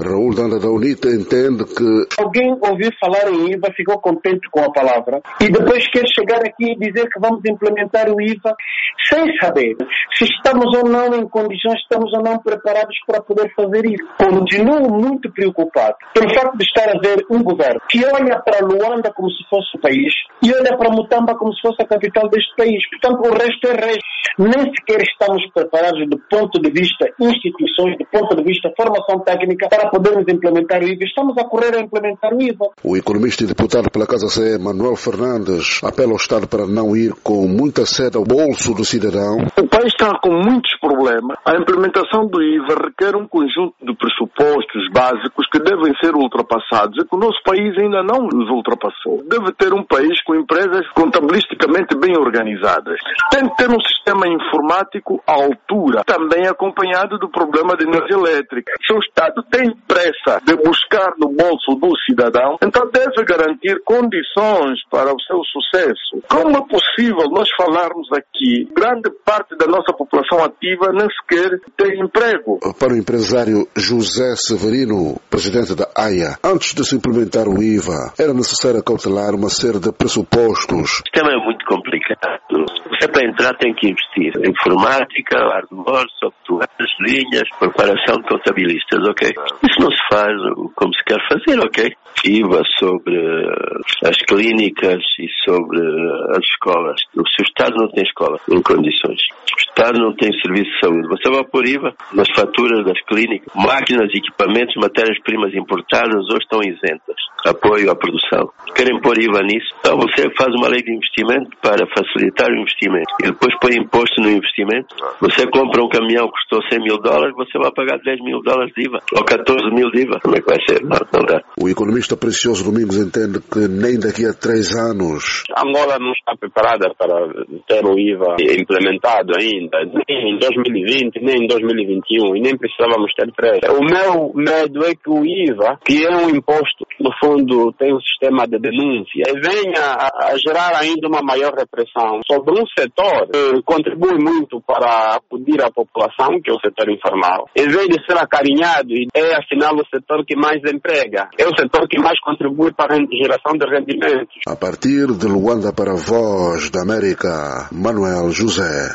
Raul Danda da UNITA entende que alguém ouviu falar em IVA, ficou contente com a palavra e depois quer chegar aqui e dizer que vamos implementar o IVA sem saber se estamos ou não em condições, estamos ou não preparados para poder fazer isso. Continuo muito preocupado pelo facto de estar a ver um governo que olha para Luanda como se fosse o país e olha para Mutamba como se fosse a capital deste país. Portanto, o resto é resto. Nem sequer estamos preparados do ponto de vista instituições, do ponto de vista formação técnica para podermos implementar o IVA. Estamos a correr a implementar o IVA. O economista e deputado pela Casa CE, Manuel Fernandes, apela ao Estado para não ir com muita sede ao bolso do cidadão. O país está com muitos problemas. A implementação do IVA requer um conjunto de pressupostos básicos que devem ser ultrapassados e que o nosso país ainda não os ultrapassou. Deve ter um país com empresas contabilisticamente bem organizadas. Tem que ter um sistema informático à altura, também acompanhado do problema de energia elétrica. Se o Estado tem pressa de buscar no bolso do cidadão, então deve garantir condições para o seu sucesso. Como é possível nós falarmos aqui, grande parte da nossa população ativa nem sequer tem emprego? Para o empresário José Severino, presidente da AIA, antes de se implementar o IVA, era necessário cautelar uma série de pressupostos. O sistema é muito complicado. Você para entrar tem que investir em informática, hardware, software, linhas, preparação de contabilistas, ok? Isso não se faz como se quer fazer, ok? IVA sobre as clínicas e sobre as escolas. Se o Estado não tem escola em condições, o Estado não tem serviço de saúde, você vai pôr IVA nas faturas das clínicas. Máquinas, equipamentos, matérias-primas importadas hoje estão isentas. Apoio à produção. Querem pôr IVA nisso? Então você faz uma lei de investimento para facilitar o investimento e depois põe imposto no investimento. Você compra um caminhão que custou $100 mil, você vai pagar $10 mil de IVA ou 14 mil de IVA. Como é que vai ser? Não dá. O economista Precioso Domingos entende que nem daqui a 3 anos Angola não está preparada para ter o IVA implementado ainda, nem em 2020, nem em 2021, e nem precisávamos ter pressa. O meu medo é que o IVA, que é um imposto, no fundo tem um sistema de denúncia, venha a gerar ainda uma maior repressão sobre um setor que contribui muito para acudir à população, que é o setor informal. Em vez de ser acarinhado, é afinal o setor que mais emprega, é o setor que mais contribui para a geração de rendimentos. A partir de Luanda para a Voz da América, Manuel José.